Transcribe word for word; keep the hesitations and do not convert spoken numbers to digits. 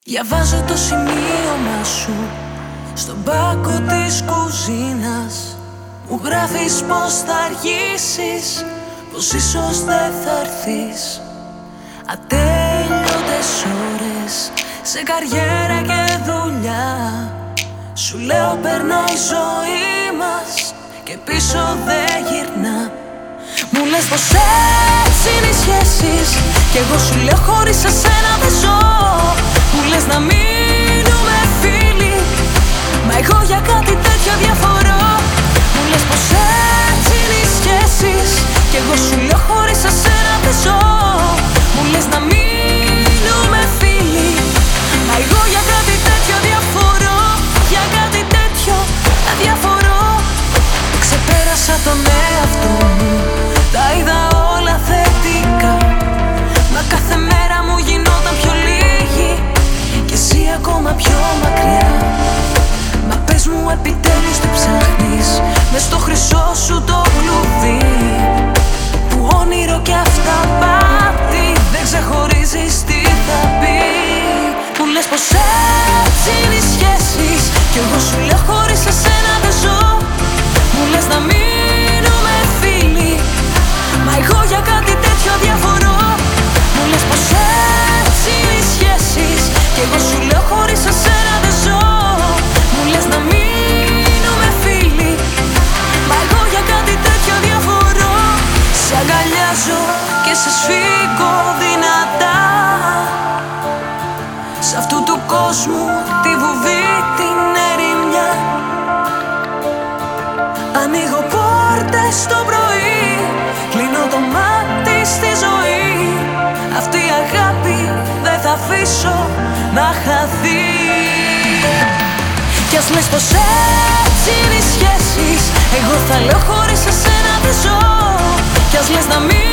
Διαβάζω το σημείωμα σου στον πάγκο της κουζίνας. Μου γράφεις πως θα αργήσεις, πως ίσως δεν θα έρθεις. Ατέλειωτες ώρες σε καριέρα και δουλειά. Σου λέω περνάει η ζωή μας και πίσω δεν γυρνά. Μου λες πως έτσι είναι οι σχέσεις κι εγώ σου λέω χωρίς εσένα δεν ζω. Μου λες να μείνουμε φίλοι, μα εγώ για κάτι τέτοιο διαφορώ. Μου λες πως έτσι είναι οι σχέσεις κι εγώ σου λέω χωρίς εσένα δεν ζω. Μου λες να μείνουμε φίλοι, μα εγώ για κάτι τέτοιο διαφορώ. Για κάτι τέτοιο διαφορώ. Ξεπέρασα τον εαυτό μου, τα είδα όλα θετικά. Μα κάθε μέρα μου γινόταν πιο λίγη κι εσύ ακόμα πιο μακριά. Μα πες μου επιτέλους τι ψάχνεις μες στο χρυσό σου το κλουβί, που όνειρο κι αυταπάτη δεν ξεχωρίζεις τι θα πει. Μου λες πως έτσι είναι οι σχέσεις κι εγώ σου λέω χωρίς εσένα δεν ζω. Μου λες να μείνουμε φίλοι, μα εγώ για κάτι τέτοιο διαφορώ. Μου λες πως έτσι είναι οι σχέσεις κι εγώ σου λέω χωρίς εσένα δεν ζω. Μου λες να μείνουμε φίλοι, μα εγώ για κάτι τέτοιο διαφορώ. Σε αγκαλιάζω και σε σφίγγω δυνατά, σ' αυτού του κόσμου τη βουβή την ερημιά. Ανοίγω πόρτες το πρωί, κλείνω το μάτι στη ζωή. Αυτή η αγάπη δεν θα αφήσω να χαθεί. Κι ας λες πως έτσι είναι οι σχέσεις, εγώ θα λέω χωρίς εσένα δεν ζω. Κι ας λες να μην